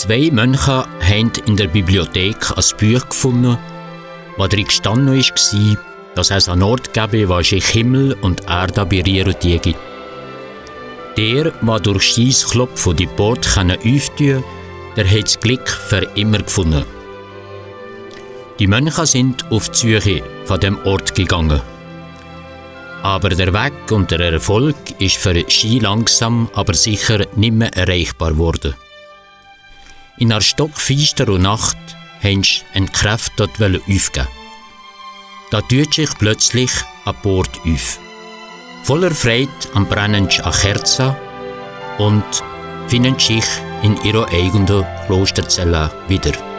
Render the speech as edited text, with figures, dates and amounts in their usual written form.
2 Mönche haben in der Bibliothek ein Buch gefunden, wo drin gestanden war, dass es einen Ort gebe, wo sich Himmel und Erde berühren gibt. Der, der durch sein Klopfen die Port öffnen kann, der hat das Glück für immer gefunden. Die Mönche sind auf die Suche von dem Ort gegangen. Aber der Weg und der Erfolg ist für sie langsam, aber sicher nicht mehr erreichbar geworden. In einer stockfinsteren Nacht haben sie eine Kraft dort aufgeben. Da tut sich plötzlich ein Port auf. Voller Freude brennen sie eine Kerze und finden sich in ihrer eigenen Klosterzelle wieder.